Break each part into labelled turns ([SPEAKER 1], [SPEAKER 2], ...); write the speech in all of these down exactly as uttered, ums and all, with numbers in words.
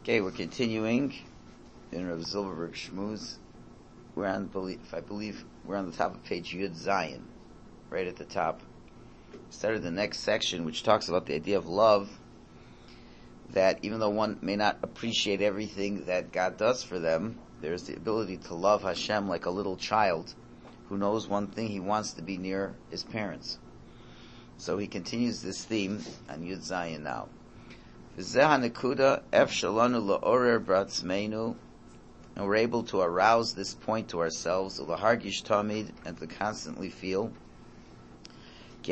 [SPEAKER 1] Okay, we're continuing in Rav Zilberberg Shmuz. We're on, if I believe, we're on the top of page Yud Zion, right at the top. We started the next section, which talks about the idea of love, that even though one may not appreciate everything that God does for them, there's the ability to love Hashem like a little child who knows one thing: he wants to be near his parents. So he continues this theme on Yud Zion now. And we're able to arouse this point to ourselves, and to constantly feel we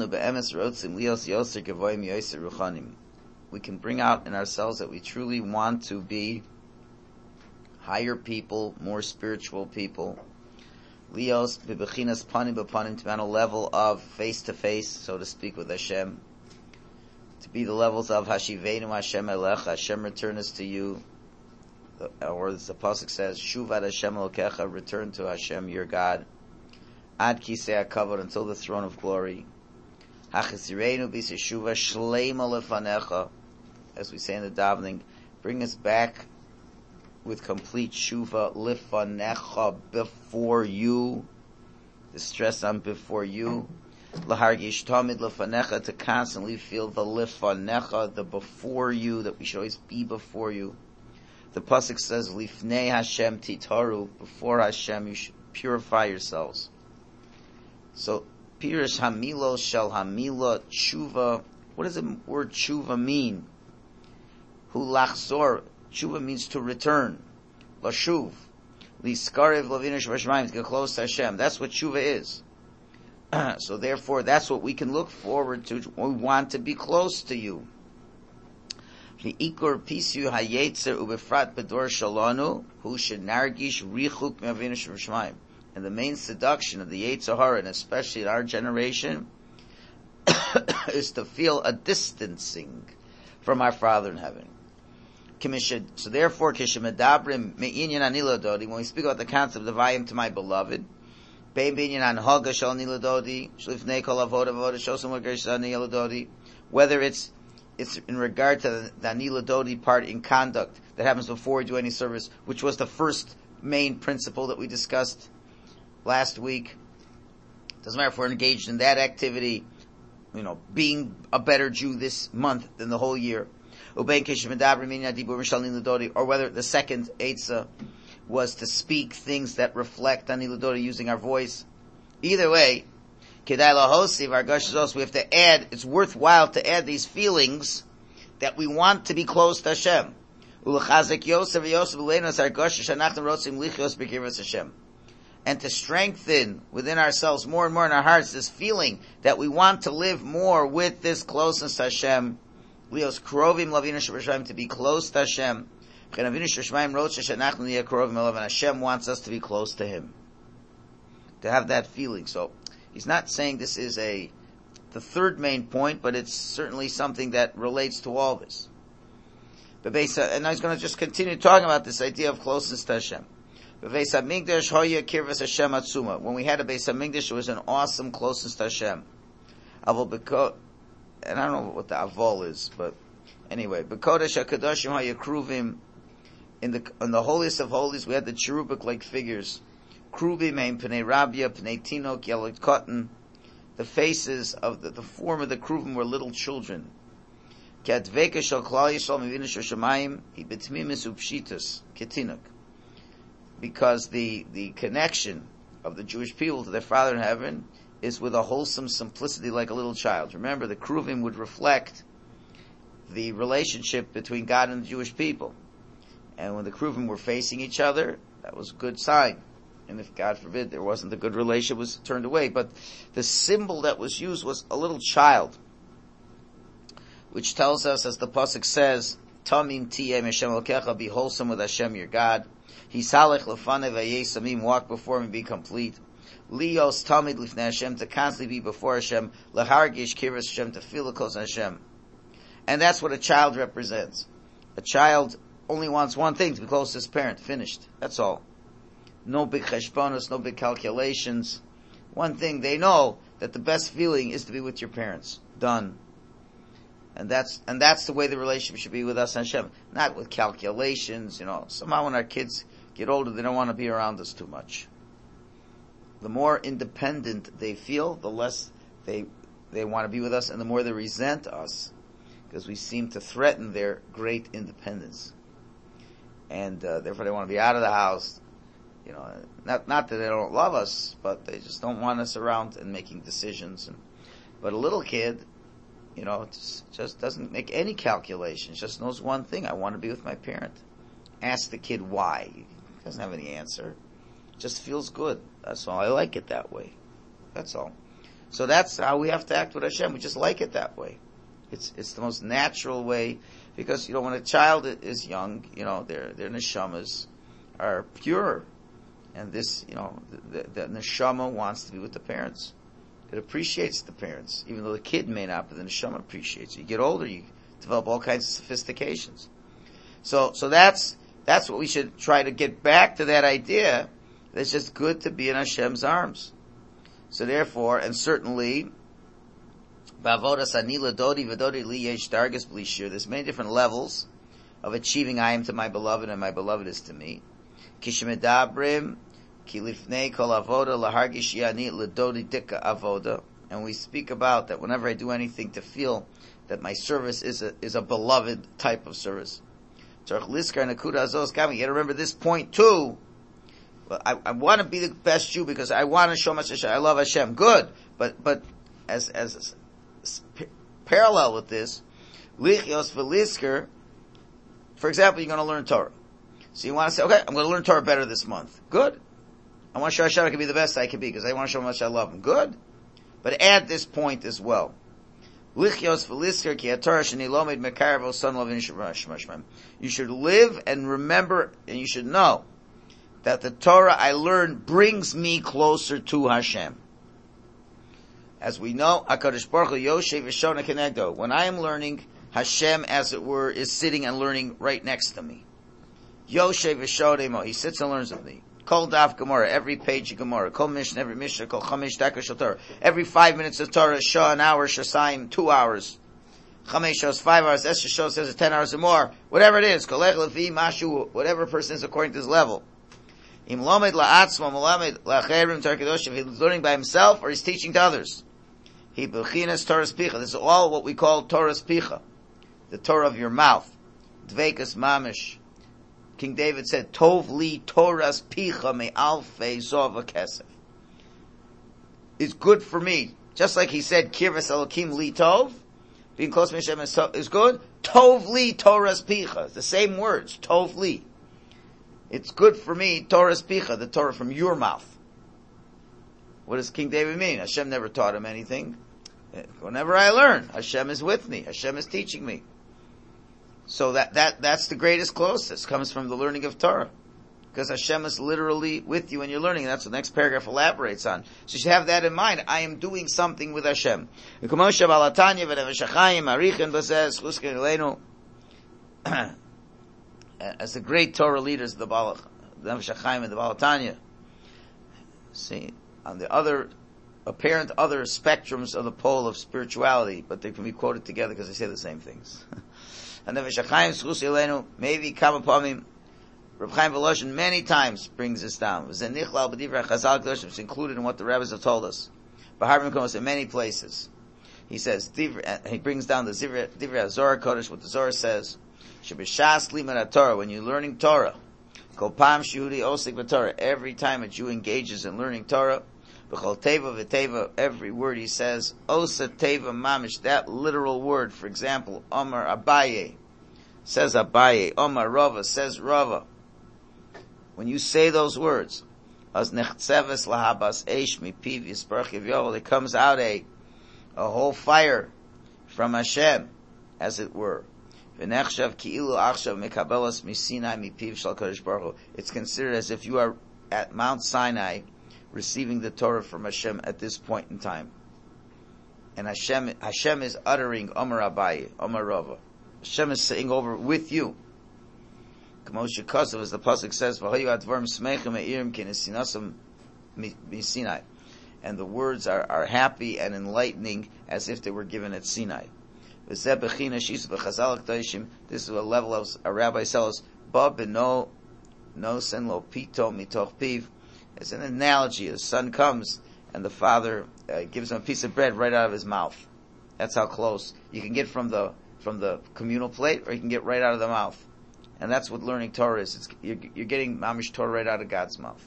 [SPEAKER 1] can bring out in ourselves that we truly want to be higher people, more spiritual people. Leos bebechinas panim bepanim, to be on a level of face to face, so to speak, with Hashem. To be the levels of Hashivenu Hashem Elech, Hashem return us to you, or as the pasuk says, Shuvad Hashem Elokecha, return to Hashem your God. Ad Kisei HaKavod, until the throne of glory. Hachesirenu b'seshuva shleima lefanecha, as we say in the davening, bring us back with complete shuva lefanecha, before you. The stress on before you. Lahargish tamid lefanecha, to constantly feel the lefanecha, the before you, that we should always be before you. The pasuk says, Lifnei Hashem titaru, before Hashem you should purify yourselves. So, Pirish Hamilo Shel Hamila Tshuva. What does the word Tshuva mean? Hu lachzor. Tshuva means to return. Lashuv. Liskarev Lavinish Vashmaim, to get close to Hashem. That's what Tshuva is. So therefore, that's what we can look forward to. We want to be close to you. Li'ikur Pisu Hayetzer Ubefrat Bedor Shalanu, Hu Shenargish Richuk Mavinish Vashmaim. And the main seduction of the Yetzer Hara, and especially in our generation, is to feel a distancing from our Father in heaven. So therefore, when we speak about the concept of I am to my beloved, whether it's it's in regard to the Anila Dodi part in conduct that happens before we do any service, which was the first main principle that we discussed last week. Doesn't matter if we're engaged in that activity, you know, being a better Jew this month than the whole year. Or whether the second Eitzah was to speak things that reflect Anila Dodi using our voice. Either way, we have to add, it's worthwhile to add these feelings that we want to be close to Hashem. And to strengthen within ourselves more and more in our hearts this feeling that we want to live more with this closeness to Hashem. Leos krovim lavinish Hashem, to be close to Hashem. And Hashem wants us to be close to Him. To have that feeling. So, he's not saying this is a, the third main point, but it's certainly something that relates to all this. But and I was going to just continue talking about this idea of closeness to Hashem. When we had a Beis Hamikdash, it was an awesome closeness to Hashem. And I don't know what the avol is, but anyway, B'kodesh HaKadoshim HaYakruvim, in the in the holiest of holies, we had the cherubic-like figures. Kruvim ein Pnei Rabia, Pnei Tinok, Yellow Cotton. The faces of the, the form of the Kruvim were little children. Ke'adveka shel Klal Yisrael Mivinish Hashemayim, Hi B'tmimis Upshitus, Ketinok. Because the, the connection of the Jewish people to their Father in heaven is with a wholesome simplicity like a little child. Remember, the Kruvim would reflect the relationship between God and the Jewish people. And when the Kruvim were facing each other, that was a good sign. And if, God forbid, there wasn't a good relationship, it was turned away. But the symbol that was used was a little child, which tells us, as the pasuk says, Tamim tiyeh Hashem Elokecha, be wholesome with Hashem your God. Hisalech lefanev hayesamim, walk before me, be complete. Lios tamid lifnei Hashem, to constantly be before Hashem. Lehargish kiras Hashem, to feel the close to Hashem. And that's what a child represents. A child only wants one thing, to be close to his parent. Finished. That's all. No big cheshbonos, no big calculations. One thing, they know that the best feeling is to be with your parents. Done. And that's, and that's the way the relationship should be with us and Hashem. Not with calculations, you know. Somehow when our kids get older, they don't want to be around us too much. The more independent they feel, the less they, they want to be with us, and the more they resent us, because we seem to threaten their great independence. And, uh, therefore they want to be out of the house. You know, not, not that they don't love us, but they just don't want us around and making decisions. And, but a little kid, you know, just, just doesn't make any calculations, just knows one thing: I want to be with my parent. Ask the kid why. He doesn't have any answer. Just feels good. That's all. I like it that way. That's all. So that's how we have to act with Hashem. We just like it that way. It's, it's the most natural way, because, you know, when a child is young, you know, their, their neshamas are pure. And this, you know, the, the, the neshama wants to be with the parents. It appreciates the parents, even though the kid may not, but the neshama appreciates it. You get older, you develop all kinds of sophistications. So, so that's, that's what we should try to get back to, that idea that it's just good to be in Hashem's arms. So therefore, and certainly, there's many different levels of achieving I am to my beloved and my beloved is to me. And we speak about that whenever I do anything to feel that my service is a, is a beloved type of service. You gotta remember this point too. I, I want to be the best Jew because I want to show much Hashem. I love Hashem. Good. But, but, as, as, as parallel with this, lichios v'lisker, for example, you're going to learn Torah. So you want to say, okay, I'm going to learn Torah better this month. Good. I want to show Hashem I can be the best I can be because I want to show how much I love Him. Good. But add this point as well. Lichios v'lisker ki haTorah sheni lomed mekarev son lovin shemashmem. You should live and remember, and you should know that the Torah I learn brings me closer to Hashem. As we know, HaKadosh Baruch Hu Yoshev V'shona Kenegdo. When I am learning, Hashem, as it were, is sitting and learning right next to me. Yoshev V'shona, He sits and learns with me. Kol Daf Gemara, every page of Gemara. Kol Mishnah, every Mishnah. Kol Chamesh Dakar Shel Torah. Every five minutes of Torah, Shah, an hour, Shasayim, two hours. Chamesh shows five hours. Esther shows says ten hours or more. Whatever it is. Kolech Levi Mashu, whatever a person is according to his level. Im Lomed La'atzmo, Melamed La'cherim Torah Kedoshim. He's learning by himself or he's teaching to others. He Bechinas Torah's Picha. This is all what we call Torah's Picha. The Torah of your mouth. Dveikas Mamish. King David said, Tov li Torah's Picha me alfei zova kesef. It's good for me. Just like he said, Kirvas Elokim li Tov. Being close to Hashem is good. Tov li Torah's Picha. It's the same words. Tov li. It's good for me, Torah's Picha, the Torah from your mouth. What does King David mean? Hashem never taught him anything. Whenever I learn, Hashem is with me. Hashem is teaching me. So that, that, that's the greatest closest, comes from the learning of Torah. Because Hashem is literally with you when you're learning, and that's what the next paragraph elaborates on. So you should have that in mind. I am doing something with Hashem. As the great Torah leaders, the Baal, the Nefesh HaChaim and the Baal HaTanya, see, on the other, apparent other spectrums of the pole of spirituality, but they can be quoted together because they say the same things. And Nefesh HaChaim, Schus Yelenu, maybe Kama Pamim, Reb Chaim Voloshin many times brings this down. It's included in what the rabbis have told us. Bahar B'Mekos in many places. He says, he brings down the Divrei Zohar Kodesh, what the Zohar says, Shebishas Limud Torah, when you're learning Torah, Kol Pam Shehudi Osik B'Torah, every time a Jew engages in learning Torah, B'Chol Teva V'Teva, every word he says, Osa Teva Mamish, that literal word, for example, Omar Abaye, says Abaye, Omar Rava, says Rava. When you say those words, As Nechzeves Lahabas Eish Mipiv Yisparach Yivyovel, it comes out a, a whole fire from Hashem, as it were. It's considered as if you are at Mount Sinai receiving the Torah from Hashem at this point in time. And Hashem, Hashem is uttering Omar Abaye, Omar Rava. Hashem is saying over with you. As the pasuk says, and the words are, are happy and enlightening as if they were given at Sinai. This is a level of a rabbi says, Ba b'no nosen lo pito mitoch piv. It's an analogy. The son comes and the father uh, gives him a piece of bread right out of his mouth. That's how close you can get from the from the communal plate, or you can get right out of the mouth. And that's what learning Torah is. It's, you're, you're getting mamish Torah right out of God's mouth.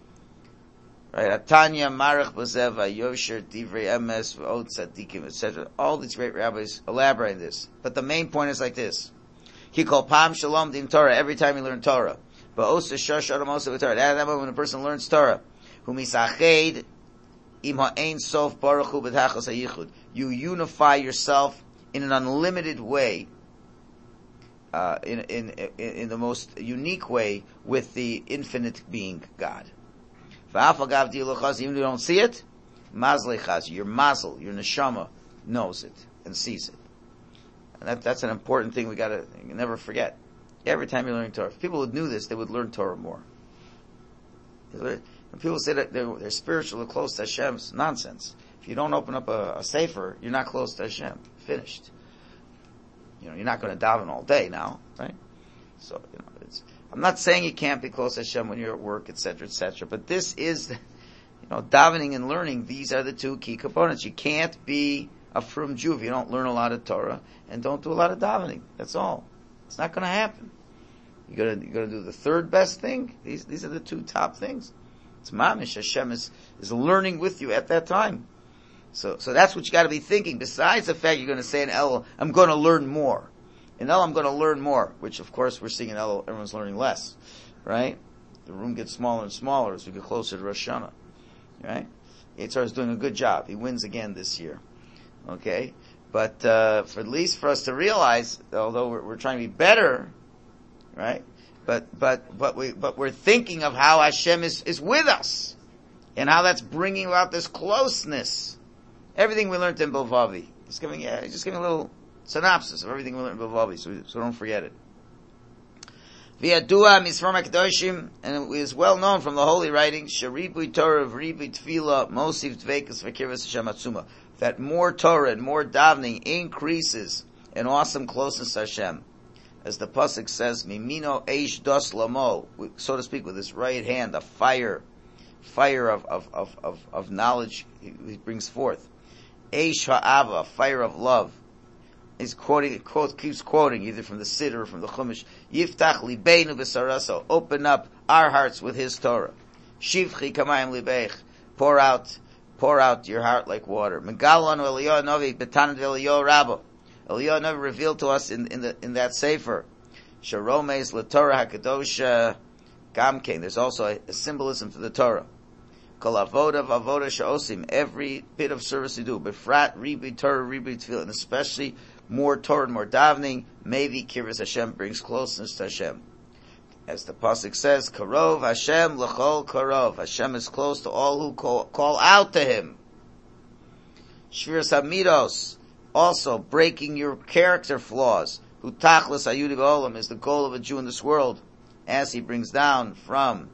[SPEAKER 1] Right? Atanya, Marach, Bazev, Yosher, Divrei Emes, Od Tzadikim, et cetera. All these great rabbis elaborate this. But the main point is like this. He called Pam Shalom Dim Torah every time he learned Torah. But Osa Shosh Adam Osa Torah. That moment when a person learns Torah, who misached im ha'ein sof baruch hu b'tachos hayichud. You unify yourself in an unlimited way, uh, in, in, in, in the most unique way with the infinite being, God. Even if you don't see it, your mazel, your neshama knows it and sees it. And that, that's an important thing we gotta never forget. Every time you learn Torah. If people knew this, they would learn Torah more. When people say that they're, they're spiritual or close to Hashem, it's nonsense. If you don't open up a, a sefer, you're not close to Hashem. Finished. You know, you're not going to daven all day now, right? So, you know, it's, I'm not saying you can't be close to Hashem when you're at work, et cetera, et cetera. But this is, you know, davening and learning, these are the two key components. You can't be a frum Jew if you don't learn a lot of Torah and don't do a lot of davening. That's all. It's not going to happen. You're going to, you're going to do the third best thing. These, these are the two top things. It's mamish. Hashem is, is learning with you at that time. So, so that's what you got to be thinking. Besides the fact you're going to say in El, I'm going to learn more. In El, I'm going to learn more, which of course we're seeing in El, everyone's learning less, right? The room gets smaller and smaller as we get closer to Rosh Hashanah, right? Yitzhar is doing a good job. He wins again this year, okay? But uh, for at least for us to realize, although we're, we're trying to be better, right? But but but we but we're thinking of how Hashem is is with us, and how that's bringing about this closeness. Everything we learned in Bilvavi. Just giving yeah, just giving a little synopsis of everything we learned in Bilvavi, so, so don't forget it. V'yadua misfar hakadoshim, and it is well known from the holy writings, Sharibui Torah v'ribui tefillah mosif dveikus v'kirvus Hashem atzuma, that more Torah and more davening increases an awesome closeness to Hashem. As the pasuk says, Mimino eish dos lamo, so to speak, with his right hand, a fire, fire of of of of, of knowledge he, he brings forth. Eish ha'ava, fire of love. He's quoting, quote, keeps quoting either from the Siddur or from the Chumash. Yiftach libeinu b'saraso, open up our hearts with His Torah. Shivchi kamayim libeich, pour out, pour out your heart like water. Megalon Eliyahu Novi b'tanad Eliyahu Rabbo. Eliyahu Novi revealed to us in, in the in that sefer. Sharomes l'Torah hakadosha gamkein. There's also a, a symbolism for the Torah. Kol avoda v'avoda she'osim. Every bit of service you do, befrat ribi Torah ribi tefillah, and especially more Torah and more davening, maybe Kirvus Hashem brings closeness to Hashem. As the pasuk says, Karov Hashem l'chol karov. Hashem is close to all who call, call out to Him. Shviras hamidos, also breaking your character flaws. Hu tachlis hayudi b'olam is the goal of a Jew in this world, as he brings down from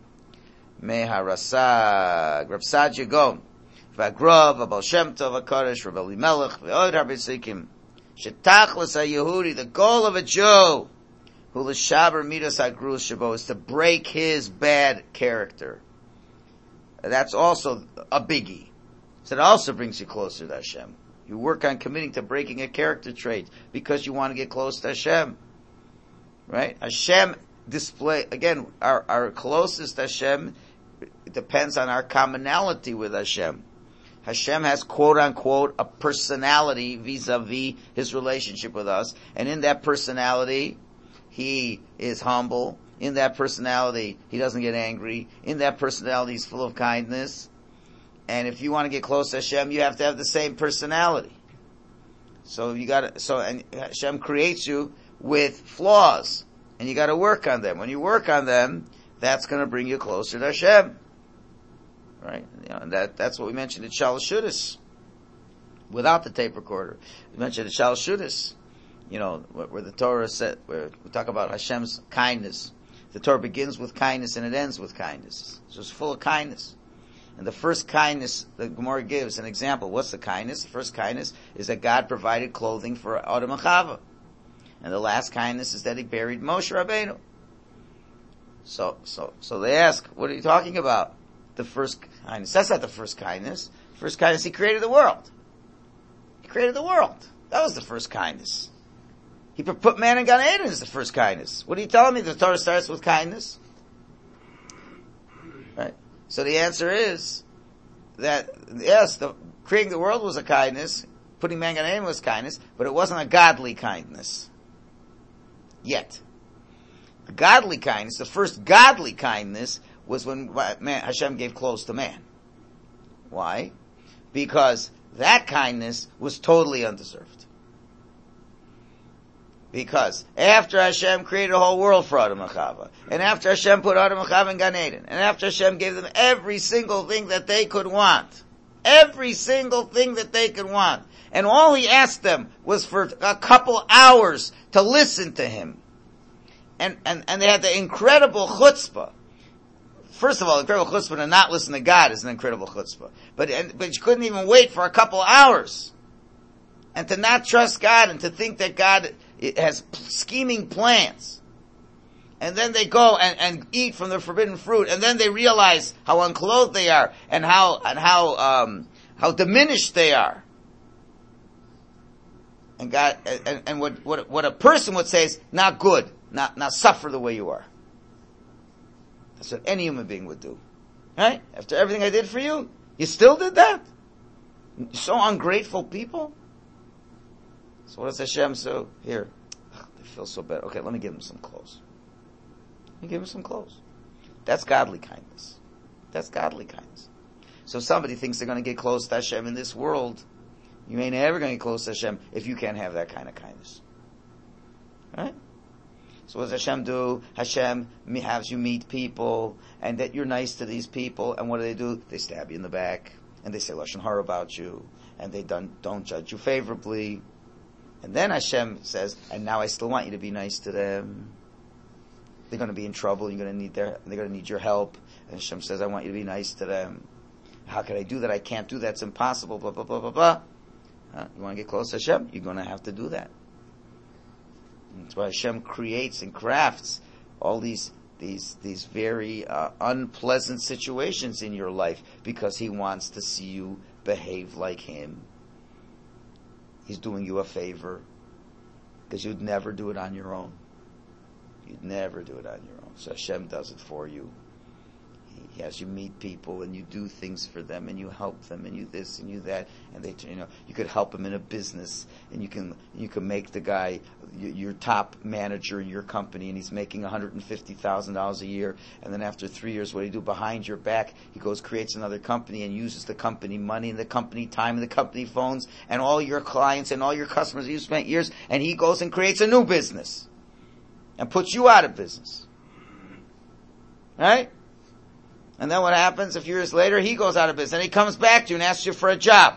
[SPEAKER 1] Meharasag, Rav Sadia Gaon, V'agrav, Abal Shem Tov HaKadosh, Rav Elimelech, V'od Rabbi Sikim. Shetachlis HaYehudi, the goal of a Jew, who l'shaber midas hagrus shabo, is to break his bad character. That's also a biggie. So it also brings you closer to Hashem. You work on committing to breaking a character trait because you want to get close to Hashem. Right? Hashem display, again, our, our closest to Hashem depends on our commonality with Hashem. Hashem has quote unquote a personality vis-a-vis His relationship with us. And in that personality, He is humble. In that personality, He doesn't get angry. In that personality, He's full of kindness. And if you want to get close to Hashem, you have to have the same personality. So you gotta, so, and Hashem creates you with flaws. And you gotta work on them. When you work on them, that's gonna bring you closer to Hashem. Right? You know, and that, that's what we mentioned in Shalosh Shudas. Without the tape recorder. We mentioned in Shalosh Shudas. You know, where, where the Torah said, where we talk about Hashem's kindness. The Torah begins with kindness and it ends with kindness. So it's full of kindness. And the first kindness, the Gemara gives an example. What's the kindness? The first kindness is that God provided clothing for Adam and Chava. And the last kindness is that he buried Moshe Rabbeinu. So, so, so they ask, what are you talking about? The first kindness. That's not the first kindness. First kindness, he created the world. He created the world. That was the first kindness. He put man in Gan Eden as the first kindness. What are you telling me? The Torah starts with kindness? Right? So the answer is that, yes, the, creating the world was a kindness, putting man in Gan Eden was kindness, but it wasn't a godly kindness. Yet. A godly kindness, the first godly kindness was when man, Hashem gave clothes to man. Why? Because that kindness was totally undeserved. Because after Hashem created a whole world for Adam and Chava, and after Hashem put Adam and Chava in Gan Eden, and after Hashem gave them every single thing that they could want, every single thing that they could want, and all he asked them was for a couple hours to listen to him, and and and they had the incredible chutzpah. First of all, incredible chutzpah to not listen to God is an incredible chutzpah, but and, but you couldn't even wait for a couple hours, and to not trust God and to think that God it has scheming plans. And then they go and, and eat from the forbidden fruit, and then they realize how unclothed they are, and how, and how, um, how diminished they are. And God, and, and what, what, what a person would say is, not good, not, not suffer the way you are. That's what any human being would do. Right? After everything I did for you, you still did that? So ungrateful people? So what does Hashem say? Here, they feel so bad. Okay, let me give them some clothes. Let me give them some clothes. That's godly kindness. That's godly kindness. So if somebody thinks they're going to get close to Hashem in this world, you ain't ever going to get close to Hashem if you can't have that kind of kindness. Right? So what does Hashem do? Hashem has you meet people, and that you're nice to these people, and what do they do? They stab you in the back, and they say Lashon Hara about you, and they don't, don't judge you favorably. And then Hashem says, and now I still want you to be nice to them. They're going to be in trouble. You're going to need their, they're going to need your help. And Hashem says, I want you to be nice to them. How can I do that? I can't do that. It's impossible. Blah, blah, blah, blah, blah. Huh? You want to get close to Hashem? You're going to have to do that. And that's why Hashem creates and crafts all these, these, these very uh, unpleasant situations in your life, because He wants to see you behave like Him. He's doing you a favor, because you'd never do it on your own. You'd never do it on your own. So Hashem does it for you. He has you meet people, and you do things for them, and you help them, and you this and you that, and they, you know, you could help them in a business, and you can you can make the guy your top manager in your company, and he's making one hundred fifty thousand dollars a year, and then after three years, what do you do behind your back? He goes, creates another company, and uses the company money, and the company time, and the company phones, and all your clients, and all your customers you spent years, and he goes and creates a new business, and puts you out of business. Right? And then what happens? A few years later, he goes out of business, and he comes back to you and asks you for a job.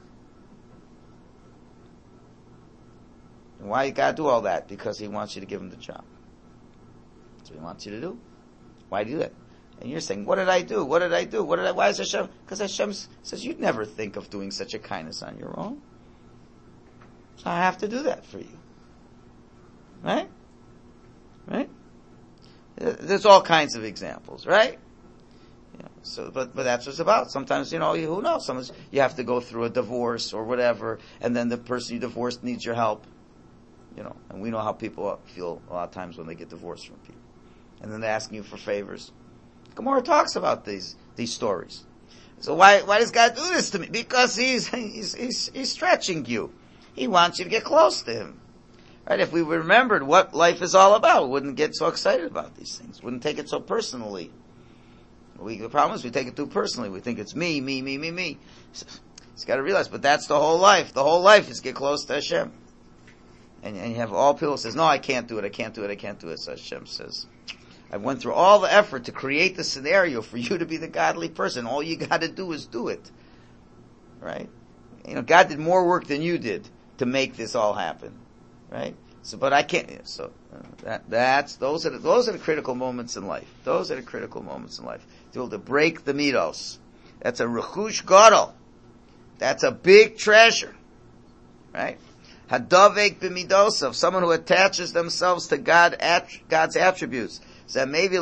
[SPEAKER 1] And why you gotta do all that? Because he wants you to give him the job. That's what he wants you to do. Why do that? And you're saying, what did I do? What did I do? What did I, why is Hashem? Because Hashem says, you'd never think of doing such a kindness on your own. So I have to do that for you. Right? Right? There's all kinds of examples, right? You know, so, but, but that's what it's about. Sometimes, you know, you, who knows? Sometimes you have to go through a divorce or whatever, and then the person you divorced needs your help. You know, and we know how people feel a lot of times when they get divorced from people. And then they're asking you for favors. Gemara talks about these, these stories. So why, why does God do this to me? Because he's, he's, he's, he's stretching you. He wants you to get close to Him. Right? If we remembered what life is all about, we wouldn't get so excited about these things. Wouldn't take it so personally. We, the problem is we take it too personally. We think it's me, me, me, me, me. It's got to realize, but that's the whole life. The whole life is get close to Hashem. And, and you have all people says, no, I can't do it, I can't do it, I can't do it. So Hashem says, I went through all the effort to create the scenario for you to be the godly person. All you got to do is do it. Right? You know, God did more work than you did to make this all happen. Right? So, but I can't. So uh, that that's those are the, those are the critical moments in life. Those are the critical moments in life. To be able to break the mitos, That's a rechush gadol. That's a big treasure. Right? Hadavek b'midosav, someone who attaches themselves to God, God's attributes. That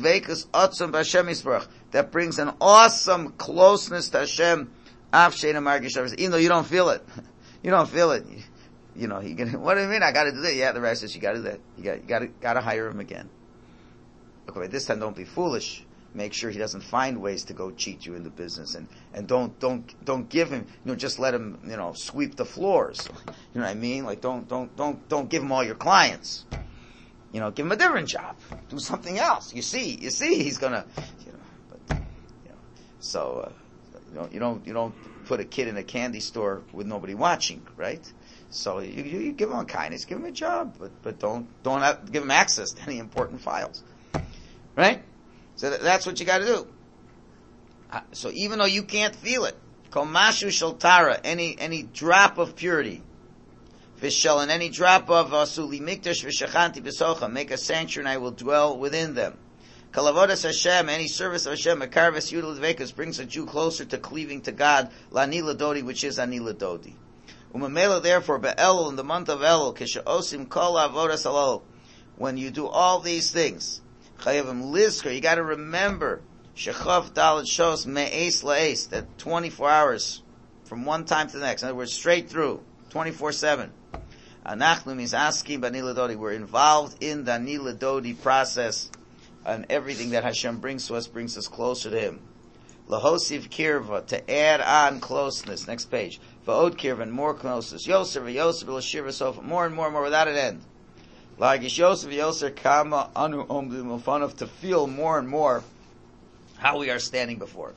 [SPEAKER 1] brings an awesome closeness to Hashem, even though you don't feel it. You don't feel it. You, you know, you can, what do you mean? I gotta do that. Yeah, the Rashi says you gotta do that. You got, you gotta, gotta hire him again. Okay, this time don't be foolish. Make sure he doesn't find ways to go cheat you in the business, and, and don't, don't, don't give him, you know, just let him, you know, sweep the floors. You know what I mean? Like, don't, don't, don't, don't give him all your clients. You know, give him a different job. Do something else. You see, you see, he's gonna, you know, but, you know, so, uh, you don't, you don't, you don't put a kid in a candy store with nobody watching, right? So you, you, you give him a kindness, give him a job, but, but don't, don't have, give him access to any important files. Right? So that, that's what you gotta do. Uh, so even though you can't feel it, kol mashu shaltara, any, any drop of purity, v'shel, and any drop of asuli mikdash v'shachanti b'socha, make a sanctuary and I will dwell within them. Kalavodas Hashem, any service of Hashem, Mekarves Yudel Dvekas, brings a Jew closer to cleaving to God, La'nila Dodi, which is Anila Dodi. Umamela, therefore, Be'elul, in the month of Elul, Kisha Osim Kol Avodas Alol, when you do all these things, Chayavim Lizker, you gotta remember, Shechav Dalet Shos Me'es La'es, that twenty-four hours, from one time to the next, in other words, straight through, twenty-four seven. Anachnu means asking B'Anila Dodi, we're involved in the Anila Dodi process, and everything that Hashem brings to us brings us closer to Him. Lahosiv kirva, to add on closeness. Next page. Va'od kirva, and more closeness. Yoser v'yoser v'lashir v'sofa, more and more and more without an end. Lagish yoser v'yoser kama anu om b'mufanov, to feel more and more how we are standing before.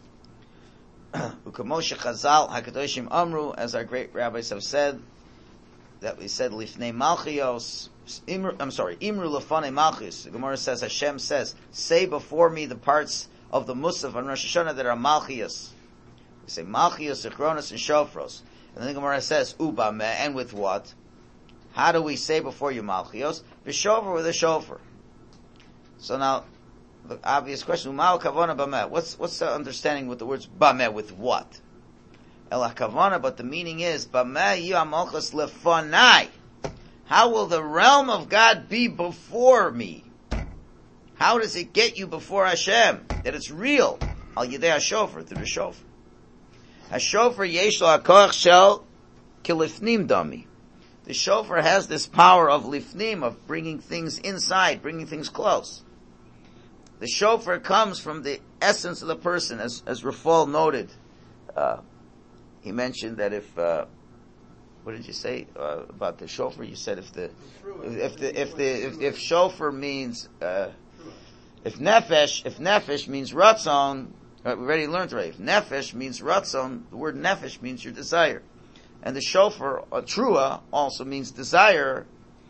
[SPEAKER 1] Ukamoshe Chazal Hakadoshim Amru, as our great rabbis have said, that we said lifnei malchios. Imru, I'm sorry, Imru Lefane Malchus. The Gemara says, Hashem says, say before me the parts of the Musaf on Rosh Hashanah that are Malchios. We say Malchios, Zichronos, and Shofros. And then the Gemara says, Uba me, and with what? How do we say before you Malchios? B'shofar, with a shofar. So now, the obvious question, Umao Kavana Bameh. What's, what's the understanding with the words Bameh, with what? Elah Kavana, but the meaning is, Bameh yu amalchus lefanai. How will the realm of God be before me? How does it get you before Hashem? That it's real. Al Yidei HaShofar, through the shofar. HaShofar yesh lo hakoach shel kilifnim dami. The shofar has this power of lifnim, of bringing things inside, bringing things close. The shofar comes from the essence of the person, as, as Rafal noted. Uh, he mentioned that if, uh, what did you say uh, about the shofar? You said if the if the if the if, if shofar means uh, if nefesh if nefesh means ratzon, uh, we already learned right. If nefesh means ratzon, the word nefesh means your desire, and the shofar uh, trua also means desire.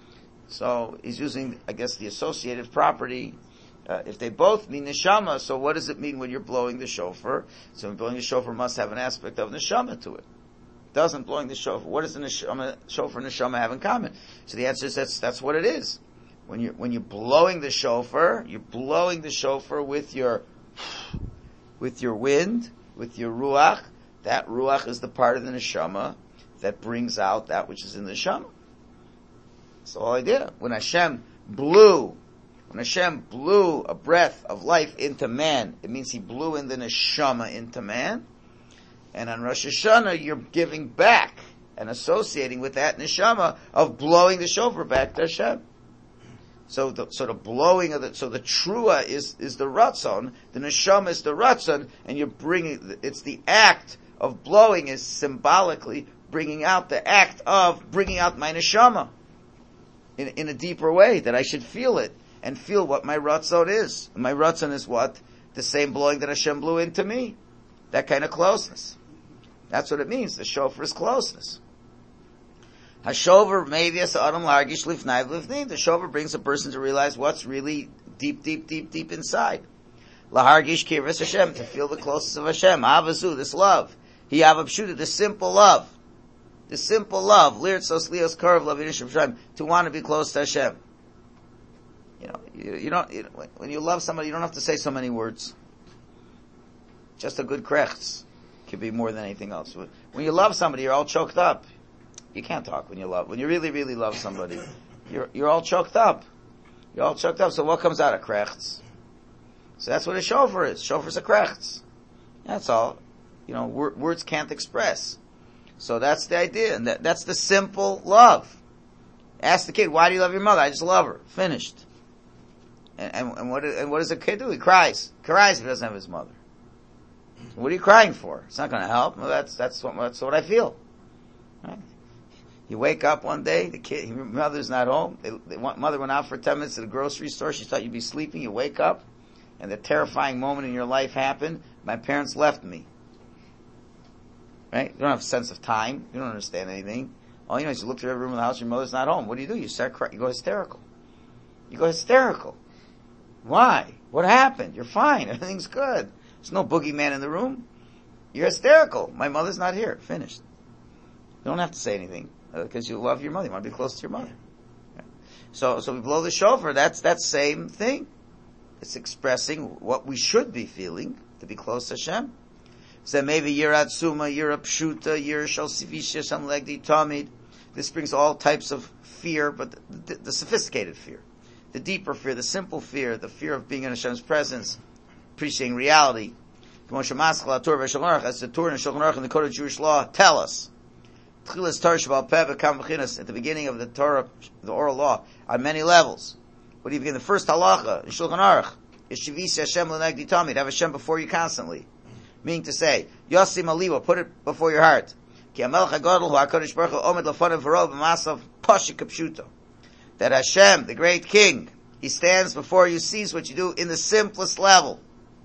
[SPEAKER 1] So he's using, I guess, the associative property. Uh, if they both mean neshama, so what does it mean when you're blowing the shofar? So blowing the shofar must have an aspect of neshama to it. Doesn't blowing the shofar. What does the neshama, shofar and neshama have in common? So the answer is that's that's what it is. When you're when you're blowing the shofar, you're blowing the shofar with your with your wind, with your ruach. That ruach is the part of the neshama that brings out that which is in the neshama. That's the whole idea. When Hashem blew, when Hashem blew a breath of life into man, it means He blew in the neshama into man. And on Rosh Hashanah, you're giving back and associating with that neshama of blowing the shofar back to Hashem. So the, so the blowing of the, so the trua is, is the ratzon, the neshama is the ratzon, and you're bringing, it's the act of blowing is symbolically bringing out the act of bringing out my neshama in, in a deeper way, that I should feel it and feel what my ratzon is. My ratzon is what? The same blowing that Hashem blew into me. That kind of closeness. That's what it means. The shofar is closeness. HaShofar maybe as adam largish lifnai lifnim. The shofar brings a person to realize what's really deep, deep, deep, deep inside. Lahargish kirvas Hashem, to feel the closeness of Hashem. Avazu, this love. He avapshuta, the simple love. The simple love. Lirtzos lios karv lavinish Hashem, to want to be close to Hashem. You know, you, you don't, you, when you love somebody, you don't have to say so many words. Just a good krechts could be more than anything else. When you love somebody, you're all choked up. You can't talk when you love. When you really, really love somebody, you're you're all choked up. You're all choked up. So what comes out of krechts? So that's what a shofar is. Shofar's a krechts. That's all. You know, wor- words can't express. So that's the idea, and that, that's the simple love. Ask the kid, why do you love your mother? I just love her. Finished. And, and, and what and what does a kid do? He cries. Cries if he doesn't have his mother. What are you crying for? It's not going to help. Well, that's that's what that's what I feel. Right? You wake up one day, the kid, your mother's not home. They, they want, mother went out for ten minutes to the grocery store. She thought you'd be sleeping. You wake up, and the terrifying moment in your life happened. My parents left me. Right? You don't have a sense of time. You don't understand anything. All you know is you look through every room in the house. Your mother's not home. What do you do? You start crying. You go hysterical. You go hysterical. Why? What happened? You're fine. Everything's good. There's no boogeyman in the room. You're hysterical. My mother's not here. Finished. You don't have to say anything because uh, you love your mother. You want to be close to your mother. Right? So, so we blow the shofar. That's that same thing. It's expressing what we should be feeling to be close to Hashem. So maybe Yirat Suma, Yira Pshuta, Yira Shal Sivisha, Sham Legdi Tamid. This brings all types of fear, but the, the, the sophisticated fear, the deeper fear, the simple fear, the fear of being in Hashem's presence, appreciating reality. As the Torah and Shulchan Aruch and the Code of Jewish Law tell us, at the beginning of the Torah, the oral law, on many levels. What do you begin? The first halacha in Shulchan Aruch is Shivisi Hashem l'negdi tamid. Have Hashem before you constantly. Meaning to say, Yosim aliwa, put it before your heart. Ki hamelech hagadol hu HaKadosh Baruch Hu omed lefanav v'ro b'masav pashik kapshuto. That Hashem, the great King, He stands before you, sees what you do in the simplest level.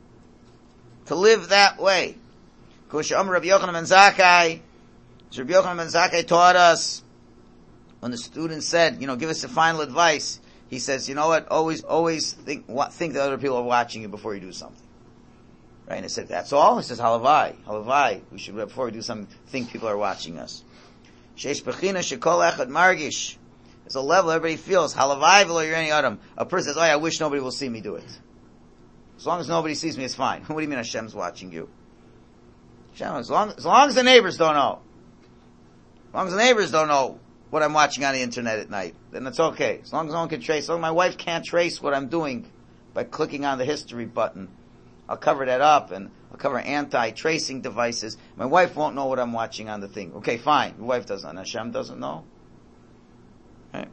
[SPEAKER 1] To live that way. Kusha Amar Rabbi Yochanan ben Zakkai, Rabbi Yochanan ben Zakkai taught us, when the student said, you know, give us a final advice, he says, you know what, always, always think, think that other people are watching you before you do something. Right? And I said, that's all? He says, halavai, halavai. We should, before we do something, think people are watching us. Sheish bechina shekol echad margish. There's a level everybody feels. Halavai v'lo yireni adam. A person says, oh, I wish nobody will see me do it. As long as nobody sees me, it's fine. What do you mean Hashem's watching you? Hashem, as long, as long as the neighbors don't know. As long as the neighbors don't know what I'm watching on the internet at night, then it's okay. As long as no one can trace, as long as my wife can't trace what I'm doing by clicking on the history button, I'll cover that up, and I'll cover anti-tracing devices. My wife won't know what I'm watching on the thing. Okay, fine. Your wife doesn't know. Hashem doesn't know. Right?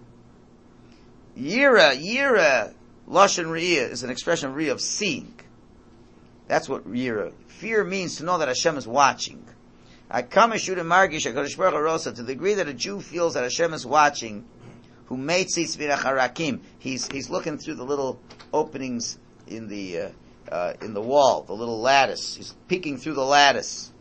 [SPEAKER 1] Yira, yira, lashon riyah is an expression of riyah, of seeing. That's what yira. Fear means to know that Hashem is watching. I come and shoot a margish, HaKadosh Baruch Hu rosa, to the degree that a Jew feels that Hashem is watching, who meitzitz miracharakim. He's, he's looking through the little openings in the, uh, Uh, in the wall, the little lattice. He's peeking through the lattice.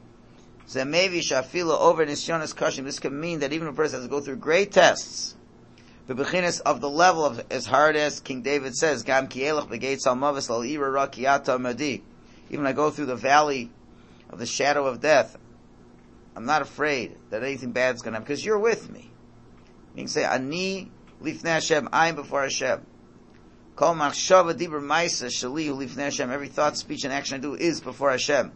[SPEAKER 1] Zemevi shafila over nisyonis kashim. This can mean that even a person has to go through great tests. The beginning of the level of as hard as King David says, Gam ki elach begates al mavis al ira rakiata madi. Even when I go through the valley of the shadow of death, I'm not afraid that anything bad is going to happen because you're with me. You can say, Ani lifnei Hashem, I am before Hashem. Kol machshava dibur ma'isa shali hu lifnei Hashem. Every thought, speech, and action I do is before Hashem.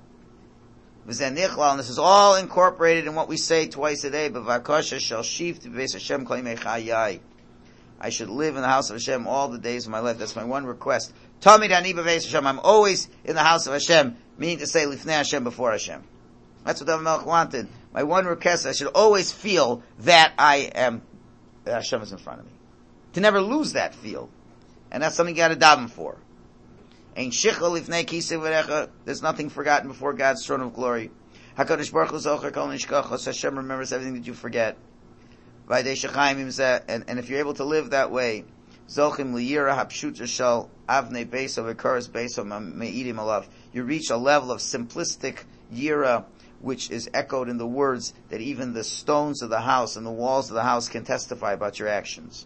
[SPEAKER 1] V'zeh nichlal, and this is all incorporated in what we say twice a day. B'vakosha shel shiv t'beis Hashem kol yimei chayai. I should live in the house of Hashem all the days of my life. That's my one request. Tamid ani b'beis Hashem. I'm always in the house of Hashem, meaning to say lifnei Hashem, before Hashem. That's what David Melech wanted. My one request, I should always feel that I am, that Hashem is in front of me. To never lose that feel. And that's something you gotta daven for. Ein shichel lifnei kisei v'recha. There's nothing forgotten before God's throne of glory. HaKadosh Baruch Hu zocher kol nishkachos. Hashem remembers everything that you forget. V'ayidei shechayim imzeh. And, and if you're able to live that way, zochim liyira hapshuta shel avnei beiso v'koros beiso me'idim alav. You reach a level of simplistic yira, which is echoed in the words that even the stones of the house and the walls of the house can testify about your actions.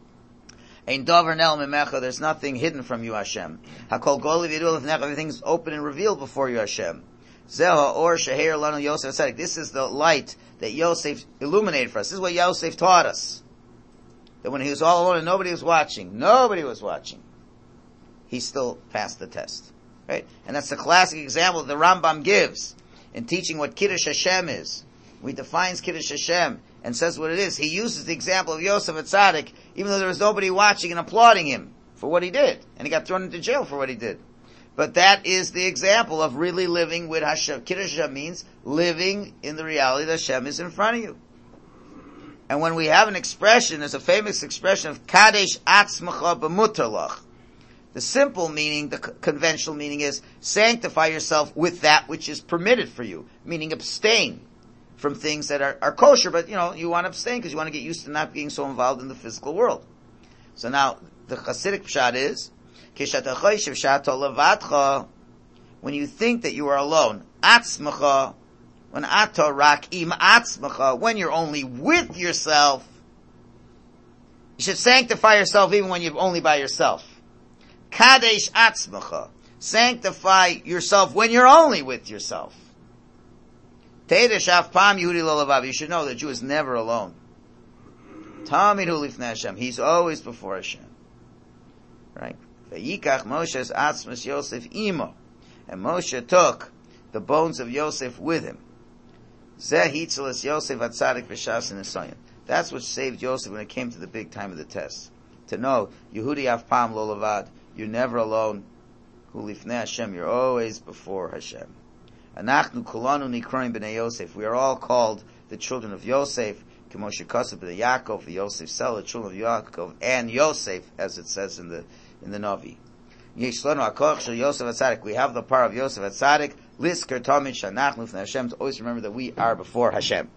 [SPEAKER 1] Ein davar nel mimecha, there's nothing hidden from you, Hashem. Hakol goli v'yidul lifnecha, everything's open and revealed before you, Hashem. Zeha or sheher lanu Yosef Tzedek. This is the light that Yosef illuminated for us. This is what Yosef taught us. That when he was all alone and nobody was watching, nobody was watching, he still passed the test. Right? And that's the classic example that the Rambam gives in teaching what Kiddush Hashem is. When he defines Kiddush Hashem and says what it is, he uses the example of Yosef Atzadik, even though there was nobody watching and applauding him for what he did. And he got thrown into jail for what he did. But that is the example of really living with Hashem. Kiddush Hashem means living in the reality that Hashem is in front of you. And when we have an expression, there's a famous expression of Kadesh Atzmacha B'mutalach. The simple meaning, the conventional meaning is sanctify yourself with that which is permitted for you, meaning abstain from things that are, are kosher, but you know, you want to abstain because you want to get used to not being so involved in the physical world. So now, the Hasidic pshat is, when you think that you are alone, atzmacha, when ato rak im atzmacha, when you're only with yourself, you should sanctify yourself even when you're only by yourself. Kadesh atzmacha. Sanctify yourself when you're only with yourself. Teidesh af pam Yehudi lo levav. You should know that Jew is never alone. Tamid hu lifnei Hashem. He's always before Hashem. Right? Vayikach Moshe's atzmas Yosef imo. And Moshe took the bones of Yosef with him. Zeh hitzeles Yosef atzadik v'shas nesayin. That's what saved Yosef when it came to the big time of the test. To know, Yehudi af pam lo levad. You're never alone. Hu lifnei Hashem. You're always before Hashem. Anachnu kulanu nikroim b'nei Yosef. We are all called the children of Yosef. K'moshe kasav b'nei Yaakov, Yosef Sel, the children of Yaakov, and Yosef, as it says in the in the Navi. Yesh lanu hakoach shel Yosef Atzadik. We have the power of Yosef Atzadik. Lisker tamid shanachnu f'nei Hashem. To always remember that we are before Hashem.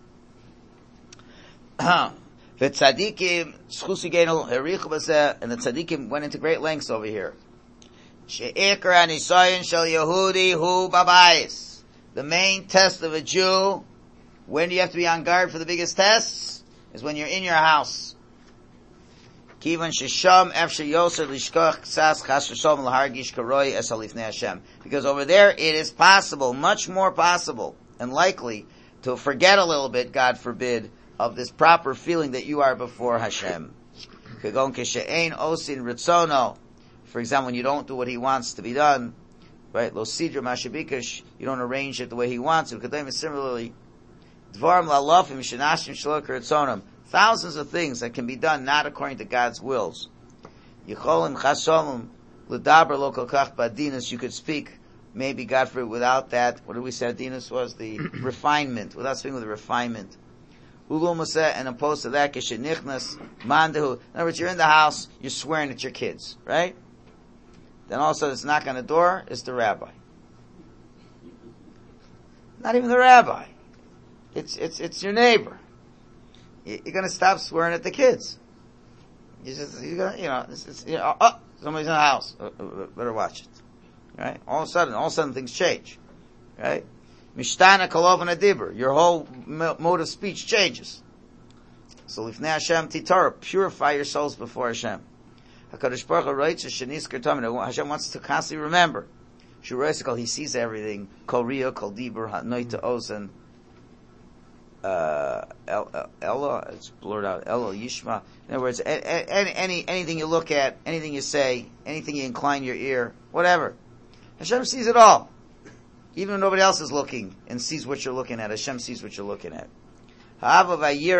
[SPEAKER 1] V'tzadikim zchus yigenu herichu b'zeh, and the tzadikim went into great lengths over here. She'ikar anisayin shel Yehudi hu babayis. The main test of a Jew, when do you have to be on guard for the biggest tests? Is when you're in your house. Kivan shesham efshe yoser lishkoch ksas chas sheshom l'hargish karoi es alifnei Hashem. Because over there it is possible, much more possible, and likely, to forget a little bit, God forbid, of this proper feeling that you are before Hashem. Kagon keshe'ein osin ritzono. For example, when you don't do what He wants to be done, right? Lo sidra mashabikash, you don't arrange it the way He wants it. Kadayim is similarly, dvarim lalofim shenashim shalok ritzonam. Thousands of things that can be done not according to God's wills. Yicholim chasomim l'daber lo kolkach ba'adinus. You could speak, maybe God forbid, without that. What did we say? Adinus was the refinement, without speaking with the refinement. Ulumuseh, and opposed to that, keshenichnas mandahu. In other words, you're in the house, you're swearing at your kids, right? Then all of a sudden it's knock on the door, it's the rabbi. Not even the rabbi. It's, it's, it's your neighbor. You're gonna stop swearing at the kids. You just, you're gonna, you know, it's, it's, you know, oh, somebody's in the house. Better watch it. Right? All of a sudden, all of a sudden things change. Right? Mishtana kolov and adibur. Your whole mode of speech changes. So lifnei Hashem titara. Purify your souls before Hashem. HaKadosh Baruch Hu writes, Hashem wants to constantly remember. He sees everything. Kol Riyah, Kol Dibur, Hanoita Ozen, uh, Ella, it's blurred out, Ella, Yishma. In other words, any, any, anything you look at, anything you say, anything you incline your ear, whatever. Hashem sees it all. Even when nobody else is looking and sees what you're looking at, Hashem sees what you're looking at. That's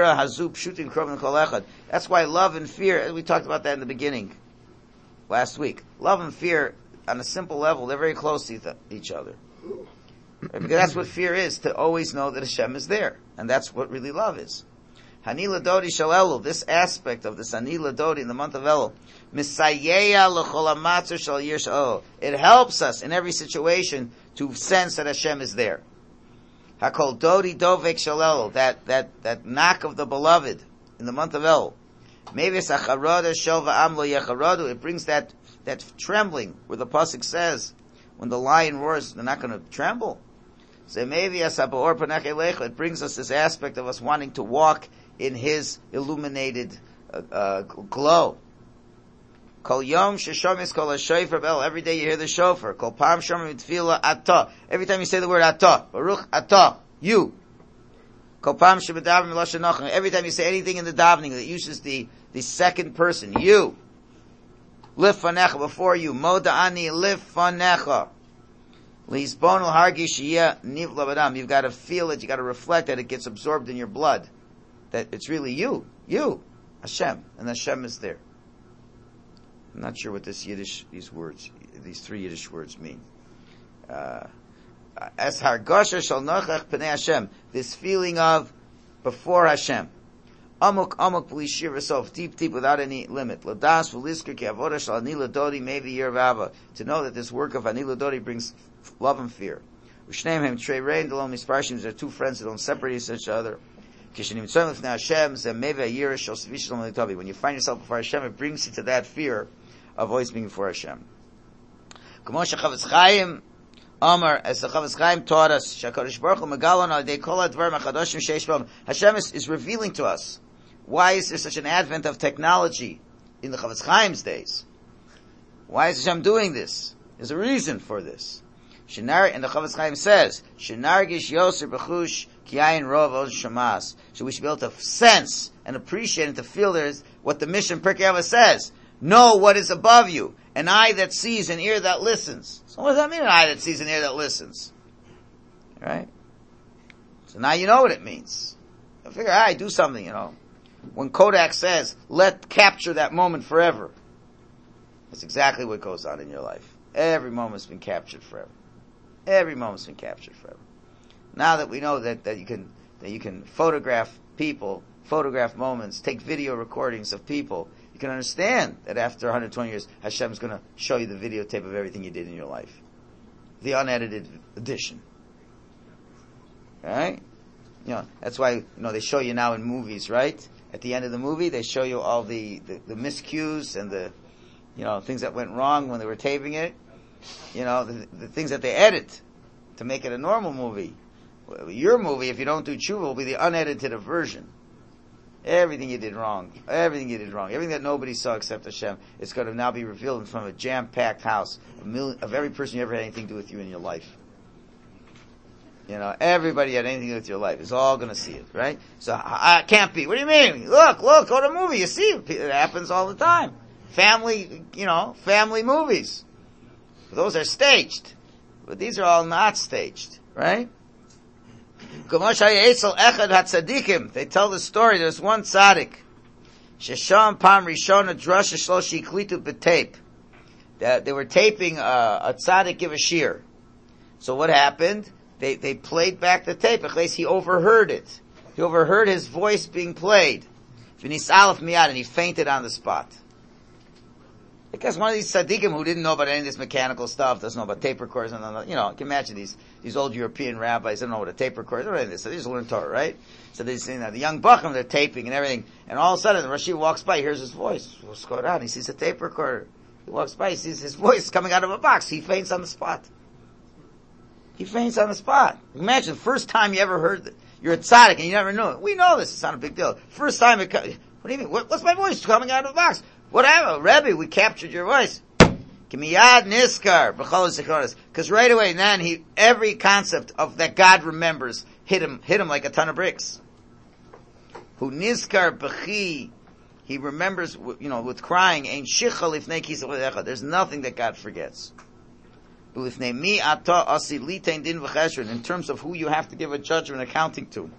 [SPEAKER 1] why love and fear, we talked about that in the beginning, last week. Love and fear, on a simple level, they're very close to each other. Right? Because that's what fear is, to always know that Hashem is there. And that's what really love is. Hani Ladodi Shal Elul, this aspect of this Hani Ladodi in the month of Elul, Misayeya L'chol HaMatzor Shal Yir Shal. It helps us in every situation to sense that Hashem is there. Hakol Dodi Dovek Shal Elul, that, that, that knock of the beloved in the month of Elul. Mevis Acharada Shel Va'am Lo Yecharadu, it brings that, that trembling where the pasuk says, when the lion roars, they're not going to tremble. So maybe it brings us this aspect of us wanting to walk in His illuminated uh, uh, glow. Kol yom sheshomis kol hashofar bel. Every day you hear the shofar. Kol pam shomim tefillah atah. Every time you say the word atah, Baruch atah, you. Kol pam shebedavim miloshen nochim. Every time you say anything in the davening that uses the the second person, you. Lift fanecha, before you. Moda ani lift fanecha. You've got to feel it, you got to reflect that it gets absorbed in your blood. That it's really you. You. Hashem. And Hashem is there. I'm not sure what this Yiddish, these words, these three Yiddish words mean. Uh, As hargosha shal nochach pnei Hashem. This feeling of before Hashem. Amuk, amuk, b'lishir v'sof. Deep, deep, without any limit. Ladas v'lisker ki avoda shal ani ladodi mevi yer v'ava. To know that this work of ani ladodi brings love and fear. U'shneim hem trei rein delom misparshim. There are two friends that don't separate each other. Kishanim tzom lefnei Hashem zeh mevi yer shal svish shalom litobi. When you find yourself before Hashem, it brings you to that fear of always being before Hashem. K'mo shechavetz Chaim Amar, as the Chavetz Chaim taught us, Shakadosh Baruch Hu Megalon al Dei Kol Advarim HaChadoshim Sheish B'Olam. Hashem is, is revealing to us. Why is there such an advent of technology in the Chavetz Chaim's days? Why is Hashem doing this? There's a reason for this. Shenar, and the Chavetz Chaim says, Shenargish Yoser B'chush Kiyayin Rov Od Shamas. So we should be able to sense and appreciate and to feel there's what the mission Pirkei Avos says. Know what is above you. An eye that sees, an ear that listens. So what does that mean, an eye that sees, an ear that listens? Right? So now you know what it means. I figure, all right, do something, you know. When Kodak says, let capture that moment forever, that's exactly what goes on in your life. Every moment's been captured forever. Every moment's been captured forever. Now that we know that, that you can, that you can photograph people, photograph moments, take video recordings of people, you can understand that after one hundred twenty years, Hashem's going to show you the videotape of everything you did in your life. The unedited edition. Right? You know, that's why, you know, they show you now in movies, right? At the end of the movie, they show you all the, the, the miscues and the, you know, things that went wrong when they were taping it. You know, the, the things that they edit to make it a normal movie. Your movie, if you don't do tshuva, will be the unedited version. Everything you did wrong, everything you did wrong, everything that nobody saw except Hashem, it's going to now be revealed in front of a jam-packed house of, million, of every person you ever had anything to do with you in your life. You know, everybody had anything to do with your life is all going to see it, right? So, I can't be. What do you mean? Look, look, go to a movie, you see it. It happens all the time. Family, you know, family movies. Those are staged. But these are all not staged, right? They tell the story. There's one tzaddik. Shesham Pam Rishona Drasha Shloshi Klitu B'tape. That they were taping uh, a tzaddik give a shir. So what happened? They they played back the tape. At least he overheard it. He overheard his voice being played. V'nis alef miyad, and he fainted on the spot. Because one of these tzaddikim who didn't know about any of this mechanical stuff, doesn't know about tape recorders, and you know, you can imagine these, these old European rabbis, they don't know what a tape recorder is, or anything, so they just learn Torah, right? So they say, you know, the young Bacham, they're taping and everything, and all of a sudden, the Rashi walks by, he hears his voice, what's going on? He sees a tape recorder. He walks by, he sees his voice coming out of a box, he faints on the spot. He faints on the spot. Imagine, the first time you ever heard that, you're a tzaddik and you never knew it. We know this, it's not a big deal. First time it comes, what do you mean? What, what's my voice coming out of the box? Whatever, Rebbe, we captured your voice. Kimiyad niskar b'chol zichronos. Because right away, then he every concept of that God remembers hit him hit him like a ton of bricks. Who niskar b'chi, he remembers, you know, with crying. Ein shicha lifnei kisavlecha. There's nothing that God forgets. Lifnei mi ata asi litein din v'cheshron. In terms of who you have to give a judgment accounting to.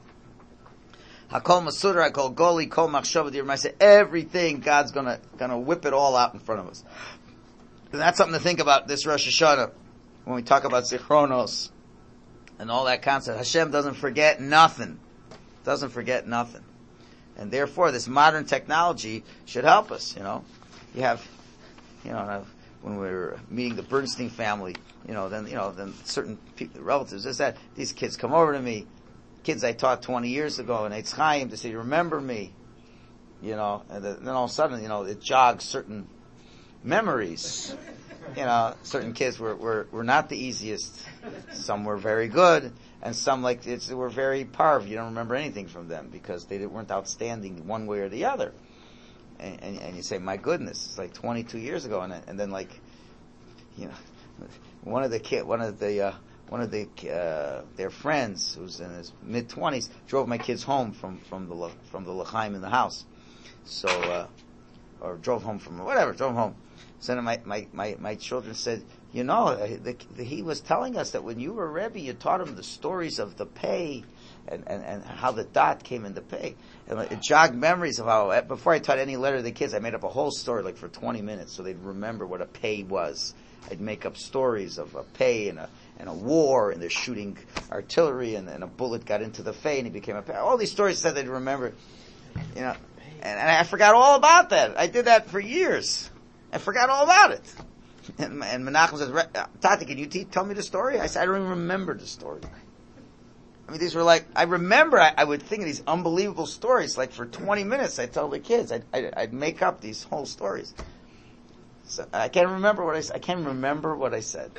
[SPEAKER 1] Hakol Masudar, Hakol Goli, Kol Machshava Dirmaisa. Everything, God's gonna, gonna whip it all out in front of us. And that's something to think about this Rosh Hashanah. When we talk about Zichronos and all that concept. Hashem doesn't forget nothing. Doesn't forget nothing. And therefore, this modern technology should help us, you know. You have, you know, when we were meeting the Bernstein family, you know, then, you know, then certain people, relatives, this, that, these kids come over to me. Kids I taught twenty years ago in Eitz Chaim to say, remember me, you know, and then all of a sudden, you know, it jogs certain memories. You know, certain kids were, were, were not the easiest. Some were very good, and some like it's, they were very parv. You don't remember anything from them because they weren't outstanding one way or the other. And, and, and you say, my goodness, it's like twenty-two years ago, and, and then like, you know, one of the kid, one of the, uh, One of the uh, their friends, who's in his mid twenties, drove my kids home from from the from the L'chaim in the house. So, uh, or drove home from whatever, drove home. So then my, my, my, my children said, you know, the, the, he was telling us that when you were Rebbe, you taught him the stories of the pay and, and, and how the dot came into pay. And it jogged memories of how, before I taught any letter to the kids, I made up a whole story like for twenty minutes so they'd remember what a pay was. I'd make up stories of a pay and a, and a war, and they're shooting artillery, and, and a bullet got into the pay and he became a pay. All these stories said they'd remember, you know, and, and I forgot all about that. I did that for years. I forgot all about it. And, and Menachem says, Tati, can you te- tell me the story? I said, I don't even remember the story. I mean, these were like, I remember I, I would think of these unbelievable stories, like for twenty minutes I'd tell the kids, I'd, I'd, I'd make up these whole stories. So I can't remember what I said. I can't remember what I said.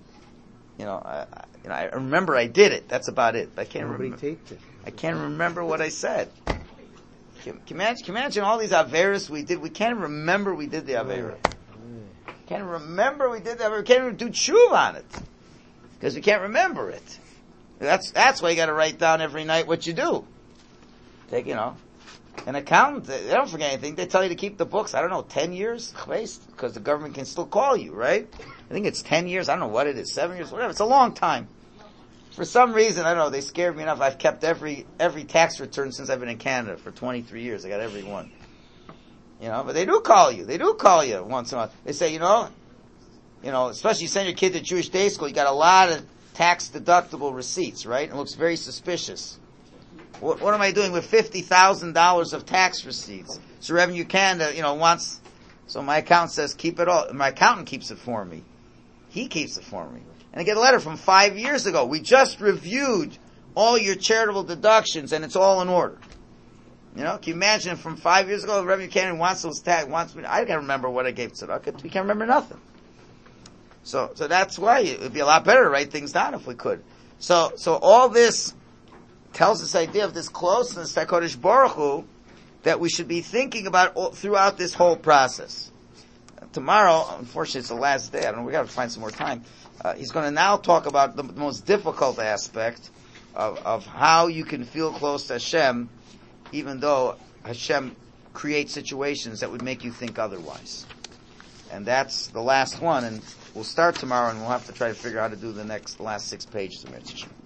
[SPEAKER 1] You know, I, I, you know, I remember I did it. That's about it. I can't remember.
[SPEAKER 2] Taped it.
[SPEAKER 1] I can't remember what I said. Can, can, you imagine, can you imagine all these Averas we did? We can't remember we did the Avera. Can't remember we did that. We can't even do tshuva on it. Because we can't remember it. That's, that's why you gotta write down every night what you do. Take, you know, an accountant, they don't forget anything. They tell you to keep the books, I don't know, ten years? Because the government can still call you, right? I think it's ten years, I don't know what it is, seven years, whatever. It's a long time. For some reason, I don't know, they scared me enough. I've kept every, every tax return since I've been in Canada for twenty-three years. I got every one. You know, but they do call you. They do call you once in a while. They say, you know, you know, especially you send your kid to Jewish day school, you got a lot of tax deductible receipts, right? It looks very suspicious. What, what am I doing with fifty thousand dollars of tax receipts? So Revenue Canada, you know, wants, so my accountant says, keep it all. My accountant keeps it for me. He keeps it for me. And I get a letter from five years ago. We just reviewed all your charitable deductions and it's all in order. You know, can you imagine from five years ago, the Revenue Canada wants those tax, wants me, I can't remember what I gave to Tzedakah. We can't remember nothing. So, so that's why it would be a lot better to write things down if we could. So, so all this tells this idea of this closeness to HaKadosh Baruch Hu that we should be thinking about all, throughout this whole process. Uh, tomorrow, unfortunately, it's the last day. I don't know. We got to find some more time. Uh, he's going to now talk about the, the most difficult aspect of, of how you can feel close to Hashem, even though Hashem creates situations that would make you think otherwise. And that's the last one. And we'll start tomorrow, and we'll have to try to figure out how to do the next, the last six pages of Mitzvah.